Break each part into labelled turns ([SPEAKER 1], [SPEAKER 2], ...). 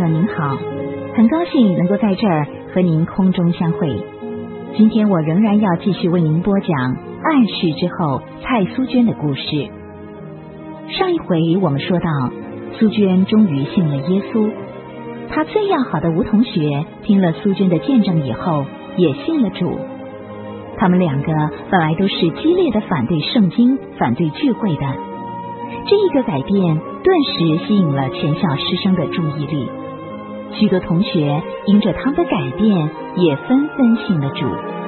[SPEAKER 1] 友您好，很高兴能够在这儿和您空中相会。今天我仍然要继续为您播讲暗示之后蔡苏娟的故事。上一回我们说到，苏娟终于信了耶稣，她最要好的吴同学听了苏娟的见证以后也信了主。他们两个本来都是激烈的反对圣经、反对聚会的，这一个改变顿时吸引了全校师生的注意力，许多同学因着他们的改变也纷纷信了主。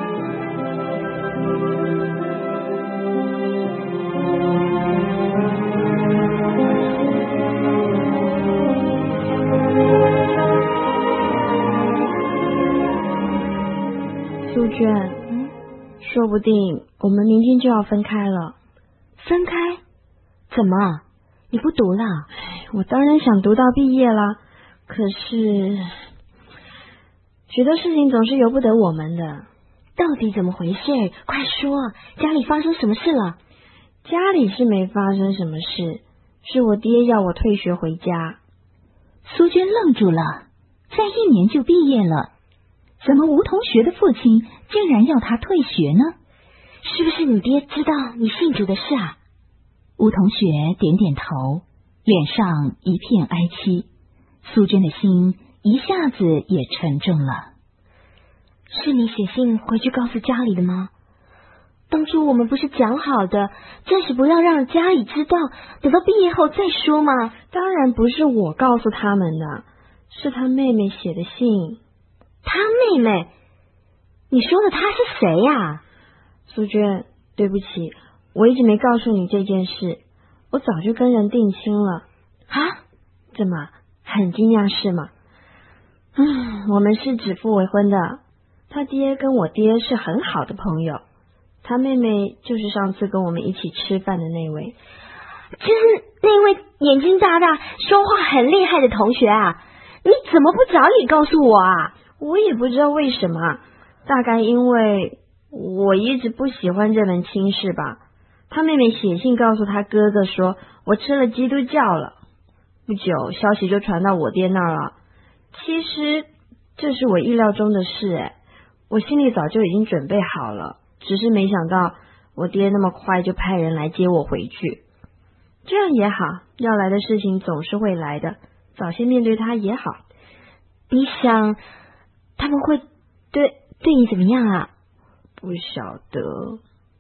[SPEAKER 2] 苏娟，说不定我们明天就要分开了。
[SPEAKER 3] 分开？怎么？你不读了？
[SPEAKER 2] 我当然想读到毕业啦，可是许多事情总是由不得我们的。
[SPEAKER 3] 到底怎么回事？快说，家里发生什么事了？
[SPEAKER 2] 家里是没发生什么事，是我爹要我退学回家。
[SPEAKER 1] 苏娟愣住了，再1年就毕业了，怎么吴同学的父亲竟然要他退学呢？
[SPEAKER 3] 是不是你爹知道你信主的事啊？
[SPEAKER 1] 吴同学点点头，脸上一片哀戚，苏娟的心一下子也沉重了。
[SPEAKER 3] 是你写信回去告诉家里的吗？当初我们不是讲好的，暂时不要让家里知道，等到毕业后再说吗？
[SPEAKER 2] 当然不是我告诉他们的，是他妹妹写的信。
[SPEAKER 3] 他妹妹？你说的他是谁呀？
[SPEAKER 2] 苏娟，对不起，我一直没告诉你这件事，我早就跟人定亲了。
[SPEAKER 3] 啊？
[SPEAKER 2] 怎么，很惊讶是吗？我们是指腹为婚的，他爹跟我爹是很好的朋友，他妹妹就是上次跟我们一起吃饭的那位。
[SPEAKER 3] 就是那位眼睛大大、说话很厉害的同学啊？你怎么不早点告诉我啊？
[SPEAKER 2] 我也不知道为什么，大概因为我一直不喜欢这门亲事吧。他妹妹写信告诉他哥哥说我吃了基督教了，不久消息就传到我爹那儿了。其实这是我意料中的事，我心里早就已经准备好了，只是没想到我爹那么快就派人来接我回去。这样也好，要来的事情总是会来的，早些面对他也好。
[SPEAKER 3] 你想他们会对你怎么样啊？
[SPEAKER 2] 不晓得。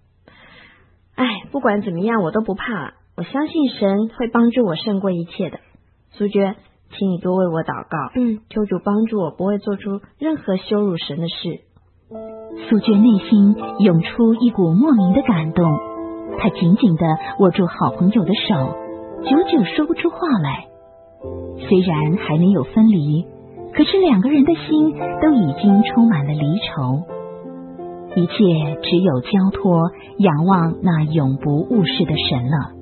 [SPEAKER 2] 不管怎么样我都不怕，我相信神会帮助我胜过一切的。苏娟，请你多为我祷告，求主帮助我不会做出任何羞辱神的事。
[SPEAKER 1] 苏娟内心涌出一股莫名的感动，她紧紧地握住好朋友的手，久久说不出话来。虽然还没有分离，可是两个人的心都已经充满了离愁，一切只有交托，仰望那永不误事的神了。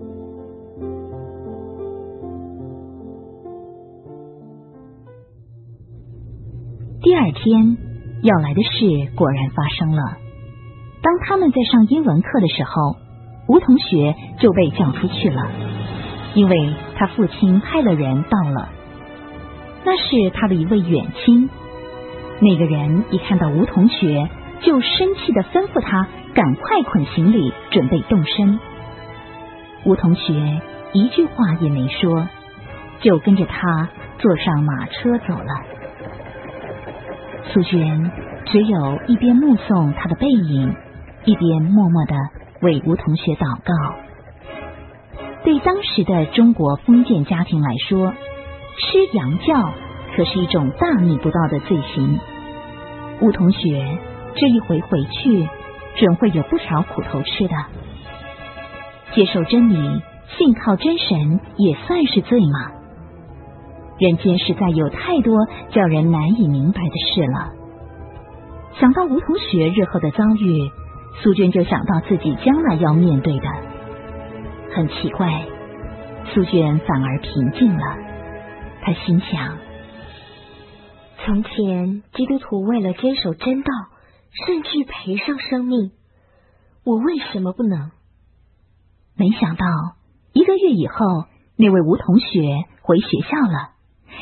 [SPEAKER 1] 第二天，要来的事果然发生了。当他们在上英文课的时候，吴同学就被叫出去了，因为他父亲派了人到了。那是他的一位远亲，那个人一看到吴同学，就生气地吩咐他赶快捆行李，准备动身。吴同学一句话也没说，就跟着他坐上马车走了。苏娟只有一边目送他的背影，一边默默地为吴同学祷告。对当时的中国封建家庭来说，吃洋教可是一种大逆不道的罪行。吴同学这一回回去，准会有不少苦头吃的。接受真理，信靠真神，也算是罪吗？人间实在有太多叫人难以明白的事了。想到吴同学日后的遭遇，苏娟就想到自己将来要面对的。很奇怪，苏娟反而平静了。她心想，
[SPEAKER 3] 从前基督徒为了坚守真道，甚至赔上生命，我为什么不能？
[SPEAKER 1] 没想到1个月以后，那位吴同学回学校了，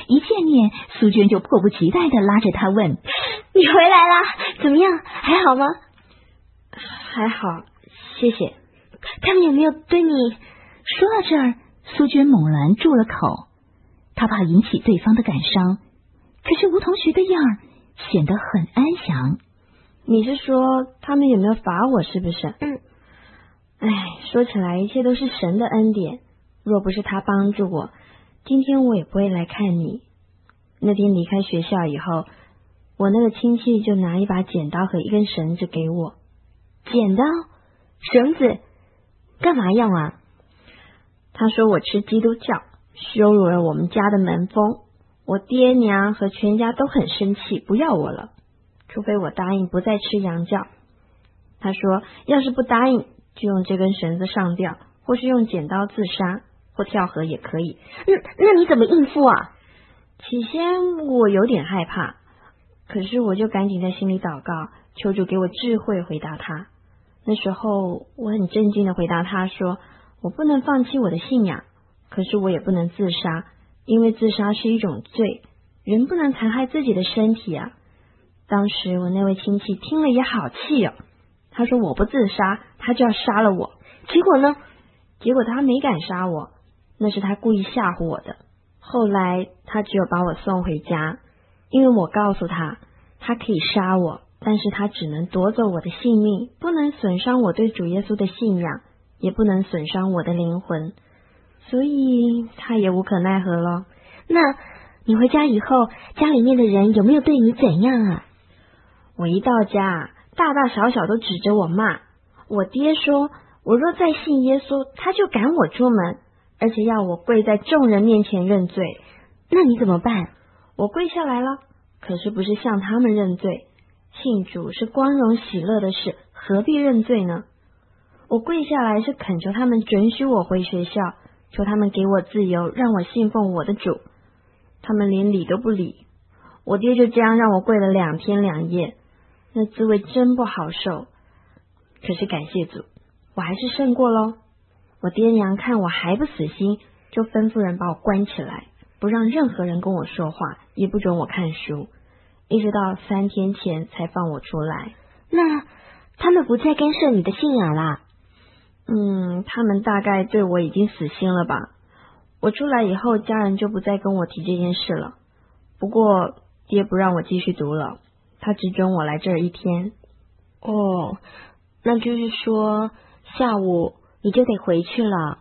[SPEAKER 1] 一见面，苏娟就迫不及待地拉着他问：“
[SPEAKER 3] 你回来啦？怎么样？还好吗？”“
[SPEAKER 2] 还好，谢谢。”“
[SPEAKER 3] 他们有没有对你？”
[SPEAKER 1] 说到这儿，苏娟猛然住了口，她怕引起对方的感伤。可是吴同学的样儿显得很安详。
[SPEAKER 2] “你是说他们有没有罚我，是不是？”“说起来一切都是神的恩典，若不是他帮助我，今天我也不会来看你。那天离开学校以后，我那个亲戚就拿一把剪刀和一根绳子给我。”“
[SPEAKER 3] 剪刀？绳子？干嘛用啊？”“
[SPEAKER 2] 他说我吃基督教，羞辱了我们家的门风，我爹娘和全家都很生气，不要我了，除非我答应不再吃洋教。他说要是不答应，就用这根绳子上吊，或是用剪刀自杀，或跳河也可以。”“
[SPEAKER 3] 那你怎么应付啊？”“
[SPEAKER 2] 起先我有点害怕，可是我就赶紧在心里祷告，求主给我智慧回答他。那时候我很震惊的回答他说，我不能放弃我的信仰，可是我也不能自杀，因为自杀是一种罪，人不能残害自己的身体啊。”当时我那位亲戚听了也好气哦，他说我不自杀，他就要杀了我。
[SPEAKER 3] 结果呢？
[SPEAKER 2] 结果他没敢杀我，那是他故意吓唬我的。后来他只有把我送回家，因为我告诉他，他可以杀我，但是他只能夺走我的性命，不能损伤我对主耶稣的信仰，也不能损伤我的灵魂，所以他也无可奈何了。”“
[SPEAKER 3] 那你回家以后，家里面的人有没有对你怎样啊？”“
[SPEAKER 2] 我一到家，大大小小都指着我骂。我爹说，我若再信耶稣，他就赶我出门，而且要我跪在众人面前认罪。”“
[SPEAKER 3] 那你怎么办？”“
[SPEAKER 2] 我跪下来了，可是不是向他们认罪，信主是光荣喜乐的事，何必认罪呢？我跪下来是恳求他们准许我回学校，求他们给我自由，让我信奉我的主。他们连理都不理。我爹就这样让我跪了2天2夜，那滋味真不好受。可是感谢主，我还是胜过咯。我爹娘看我还不死心，就吩咐人把我关起来，不让任何人跟我说话，也不准我看书，一直到3天前才放我出来。”“
[SPEAKER 3] 那他们不再干涉你的信仰啦？”“
[SPEAKER 2] 他们大概对我已经死心了吧。我出来以后，家人就不再跟我提这件事了。不过爹不让我继续读了，他只准我来这儿1天。”“
[SPEAKER 3] 哦，那就是说下午你就得回去了。”“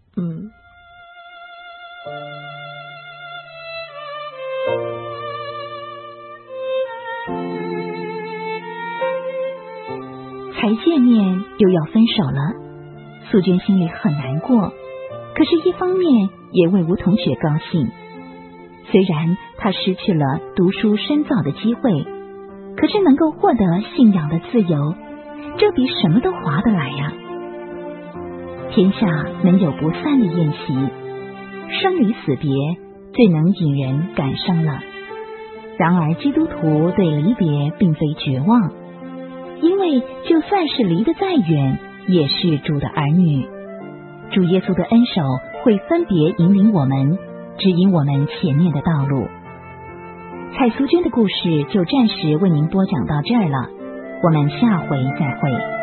[SPEAKER 1] 才见面又要分手了，苏娟心里很难过，可是一方面也为吴同学高兴。虽然他失去了读书深造的机会，可是能够获得信仰的自由，这比什么都划得来呀。天下能有不散的宴席，生离死别最能引人感伤了。然而基督徒对离别并非绝望，因为就算是离得再远，也是主的儿女。主耶稣的恩手会分别引领我们，指引我们前面的道路。蔡苏娟的故事就暂时为您播讲到这儿了，我们下回再会。